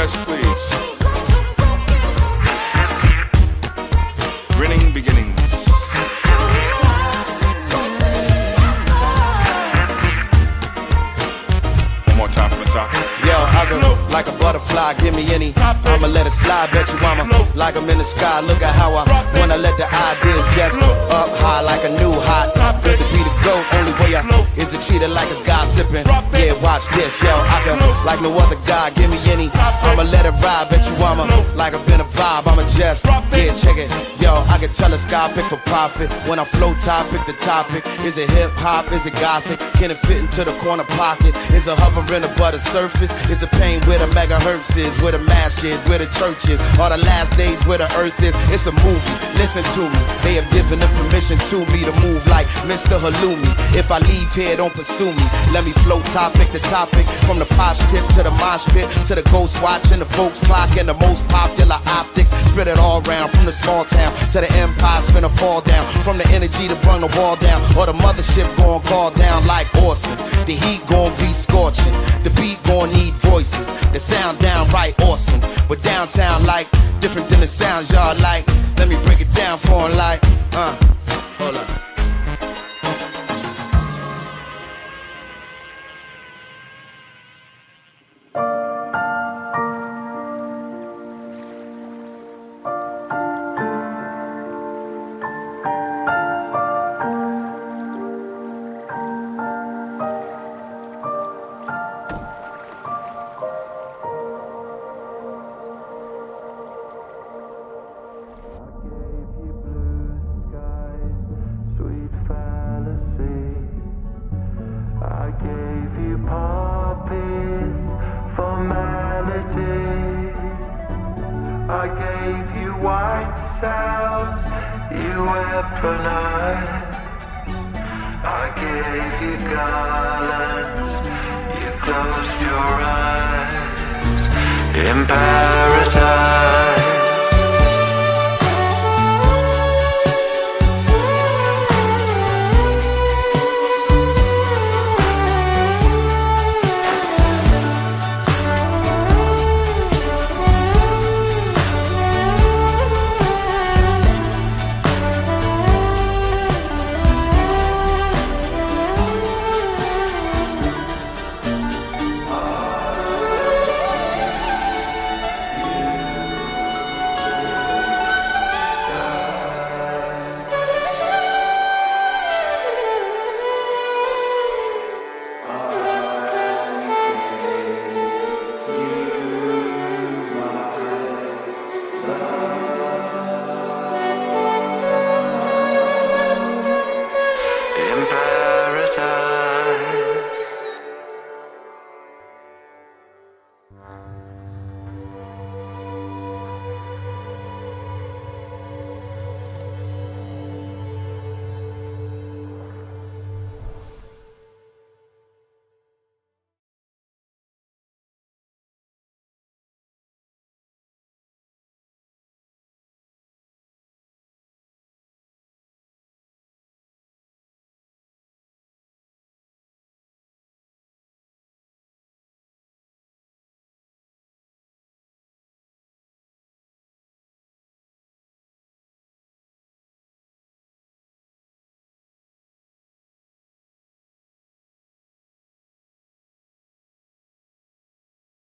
Yes, please. Grinning beginnings. One more time from the top. Yo, I go like a butterfly, give me any. I'ma let it slide, bet you I'ma like I'm in the sky. Look at how I wanna let the ideas just up high like a new hot. Good to be the GOAT, only way I is to treat it like it's gossiping. Yeah, watch this, yo, I go like no other guy, give me any. I'ma let it ride, bet you I'ma like I've been a vibe. I'ma just, yeah, check it. Yo, I can tell a sky pick for profit. When I flow top, pick the topic. Is it hip hop? Is it gothic? Can it fit into the corner pocket? Is it hovering above the surface? Is the pain where the megahertz is? Where the mass is? Where the church is? Are the last days where the earth is? It's a movie, listen to me. They have given the permission to me to move like Mr. Halloumi. If I leave here, don't pursue me. Let me flow topic to topic. From the posh tip to the mosh pit, to the ghost watch and the folks clock and the most popular optics. Spread it all around from the small town to the empire, spin a fall down. From the energy to burn the wall down, or the mothership gon' call down like Orson. The heat gon' be scorching, the beat gon' need voices. The sound downright awesome, but downtown like different than the sounds y'all like. Let me break it down for 'em like, hold up. I gave you white cells, you weaponized. I gave you garlands, you closed your eyes. In paradise.